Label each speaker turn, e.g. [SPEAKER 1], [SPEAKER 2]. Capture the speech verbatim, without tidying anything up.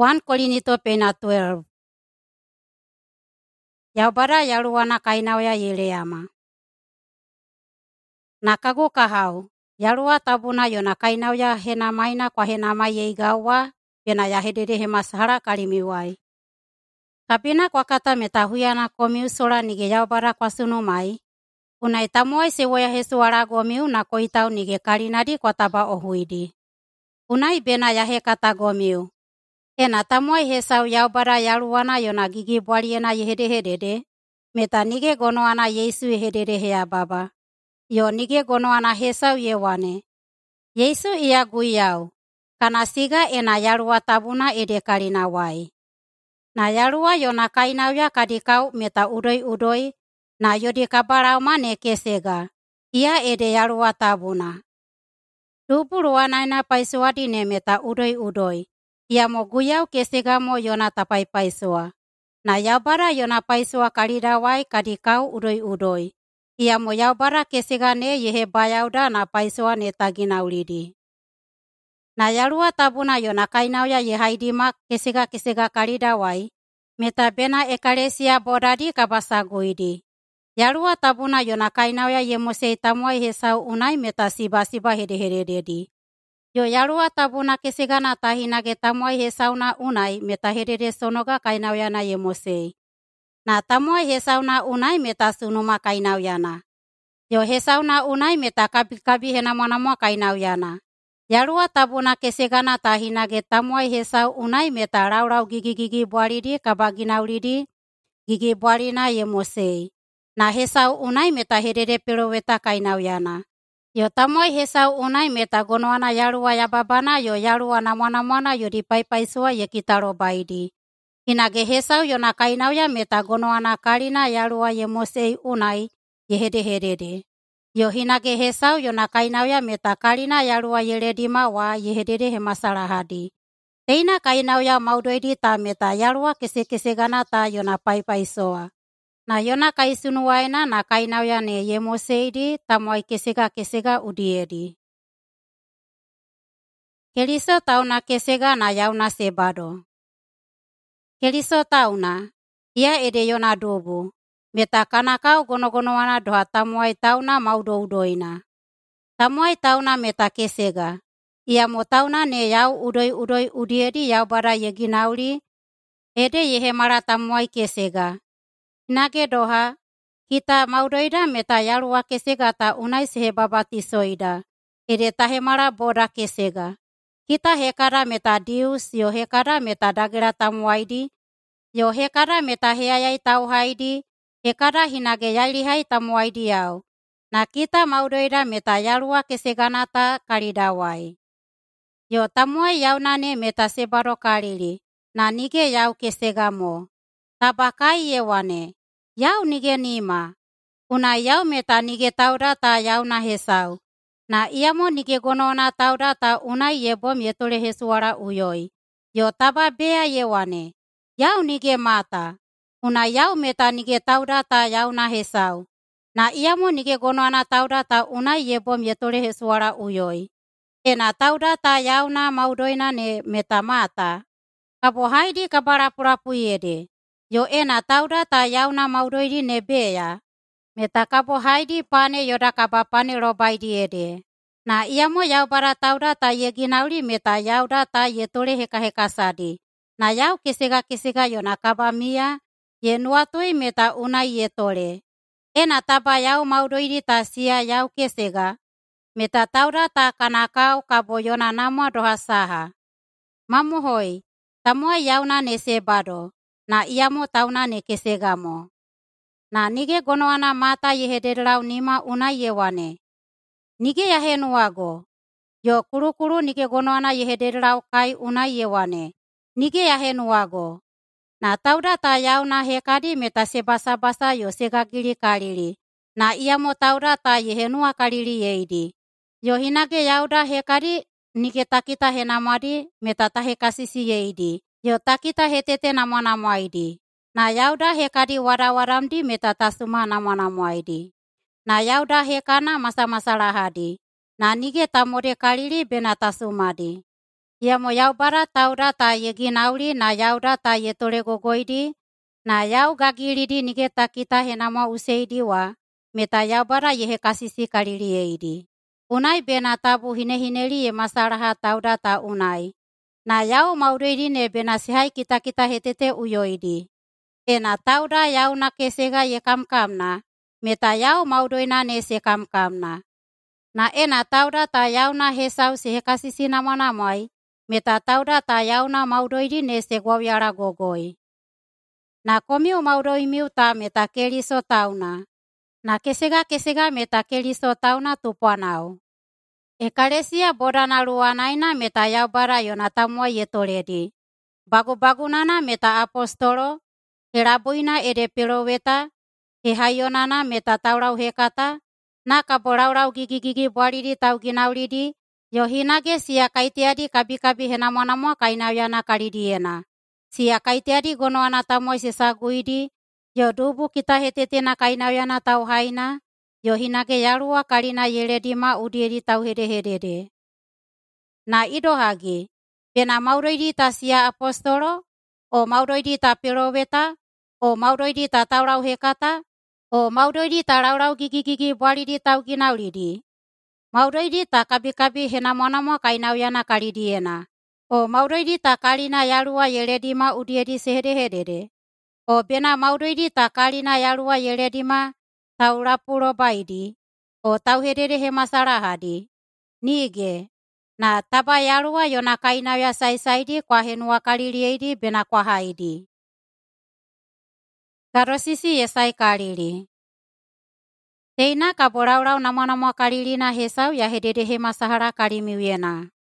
[SPEAKER 1] First Korinto pena twelve. Yaubara yaluwana kainauya yeleama. Nakago kahau, yalua tabuna yona kainauya henamaina kwa henama yeigawa, pena yahedede hemasahara kalimiwai. Kapina kwa kata metahuyana komiu sola nige yaubara kwa sunumai, unai tamuai sewoya hesuara gomiu na koitau nige kalinadi kwa taba ohuidi. Unai bena yahe kata gomiu. Ena tamuai hesau yaubara yaluwana yona gigi bwaliena yehedehedede, meta nige gonoana Yesu yehedede hea baba. Yo nige gonoana hesau yewane. Yesu ia guyau, kana siga ena yalua tabuna ede kalina wai. Na yalua yona kainauya kadikau meta udoi-udoi, na yodi kabarau mane kesega, ia ede yalua tabuna. Dupu luanaina paisuadine meta udoi-udoi, ia mo guyau kesega mo yona tapai paisua. Na yaubara yona paisua kalidawai kadikau udoi-udoi. Ia mo yaubara kesega ne yehe bayauda na paisua ne taginaulidi. Na yalua tabuna yona kainauya yehaidima kesega-kesega kalidawai, meta bena ekalesia bodadi kabasaguidi. Yalua tabuna yona kainauya yemosei tamuai hesau unai meta siba-siba hedehededi. Yo yalua tabuna kesegana tahinage tamuai hesauna unai meta hedede sonoga kainauyana yemosei. Na tamuai hesauna unai meta sunuma kainauyana. Yo hesauna unai meta kabi-kabi henamua-namua kainauyana. Yalua tabuna kesegana tahinage tamuai hesau unai meta rau-rau gigi-gigi bwalidi kabaginaulidi, gigi bwalina yemosei. Na hesau unai meta hedede peloweta kainauyana. Yo tamuai hesau unai meta gonoana yalua yababana yo yalua namua-namuana yo dipaipaisua ye kitalo baidi. Hinage hesau yona kainauya meta gonoana kalina yalua yemosei unai yehedehedede. Yo hinage hesau yona kainauya meta kalina yalua yeledima wa yehedede hemasalahadi. Teina kainauya maudoidi ta meta yalua kese-kesegana ta yona paipaisoa. Na yona kaisunuwaina na kainauya ne yemoseidi tamuai kesega-kesega udiedi. Keliso tauna kesega na yauna sebado. Keliso tauna, ia ede yona dubu. Meta kanakau gono-gonoana doha tamuai tauna maudou-udoina. Tamuai tauna meta kesega. Ia mo tauna ne yau udoi-udoi udiedi yaubara yeginauli, ede yehemara tamuai kesega. Nage doha, kita maudoida meta yalua kesega ta unai sehebabatisoida, ede tahemara boda kesega. Kita hekada meta dius, yo hekada meta dagera tamuaidi, yo hekada meta heayai tauhaidi, hekada hinage yailihai tamuaidi yau. Na kita maudoida meta yalua keseganata kalidawai. Yo tamuai yaunane meta sebaro kalili, na nige yau kesegamo. Tabakai yewane, yau nige nima. Una yau meta nige tauda ta yau na hesau. Na iamo nige gonona tauda ta unai yebom yetole hesuara uyoi. Yo taba bea yewane, yau nige mata. Una yau meta nige tauda ta yau na hesau. Na iamo nige gonona tauda ta unai yebom yetole hesuara uyoi. Ena tauda ta yau na maudoina ne meta mata. Kabo haidi kabarapurapu yede. Yo ena tauda ta yauna maudoidi nebea. Meta kabo haidi pane yoda kaba pane robaidi ede. Na iamo yaubara tauda ta yeginauli meta yauda ta yetole heka-heka sadi. Na yau kesega-kesega yona kaba mia, ye nuatui meta unai yetole. Ena taba yau maudoidi ta sia yau kesega. Meta tauda ta kanakau kabo yona namua doha saha. Mamuhoi, tamua yauna nesebado. Na iamo tauna ne kesegamo. Na nige gonoana mata yehederau nima unai yewane. Nige yahenuago. Yo kuru-kuru nige gonoana yehederau kai unai yewane. Nige yahenuago. Na tauda ta yauna hekadi meta sebasa-basa yo segagili kalili. Na iamo tauda ta yehenua kalili yeidi. Yo hinage yauda hekadi nige takita henamadi meta tahe kasisi yeidi. Yo takita hetete namua-namuaidi. Na yauda hekadi wada-wadamdi meta tasuma namua-namuaidi. Na yauda hekana masa-masalahadi. Na nige tamode kalili bena tasumadi. Ia mo Yaubara tauda ta ye ginauli na yauda ta ye tole gogoidi na yau gagilidi nigeta kita henama useidi wa meta Yaubara ye he kasisi kalilieidi. Unai bena tabu hinehineli ye masalaha tauda ta unai. Na yau maudoidi ne bena sihai kita-kita hetete uyoidi. Ena tauda yau na kesega ye kamkamna, meta yau maudoina ne se kamkamna. Na ena tauda ta yau na hesau se hekasisi nama-namai, meta tauda ta yau na maudoidi ne se gwawiara gogoi. Na komiu maudoimiu ta meta Keliso tauna. Na kesega-kesega meta Keliso tauna tupuanau. Ekalesia bodana luanaina meta Yaubara yona tamua ye toledi. Bagu-bagunana meta apostolo, helabuina ede peloweta, hehayonana meta taurau hekata, na kabolau-lau gigi-gigi bualidi tau ginaulidi, yo hinage sia kaitiadi kabi-kabi henamo-namo kainauyana kalidiena. Sia kaitiadi gonoana tamuai sesaguidi, yo dubu kita hetetena kainauyana tau haina, yo hinage yalua kalina yeledima udiedi tau hede-hedede. Na idohagi, bena maudoidi ta sia apostolo, o maudoidi ta peloweta, o maudoidi ta taurau hekata, o maudoidi ta laulau gigi-gigi bualidi tau ginaulidi. Maudoidi ta kabi-kabi henamo-namo kainauyana kalidiena. O maudoidi ta kalina yalua yeledima udiedi sehede-hedede. O bena maudoidi ta kalina yalua yeledima tau lapulo baidi, o tau hedede hemasalahadi. Nige, na taba yalua yona kainauya sai-saidi kwa henua kalilieidi bena kwa haidi. Gadosisi Yesai kalili. Teina kabolau-lau namo-namo kalilina hesau ya hedede hemasahala kalimiuyena.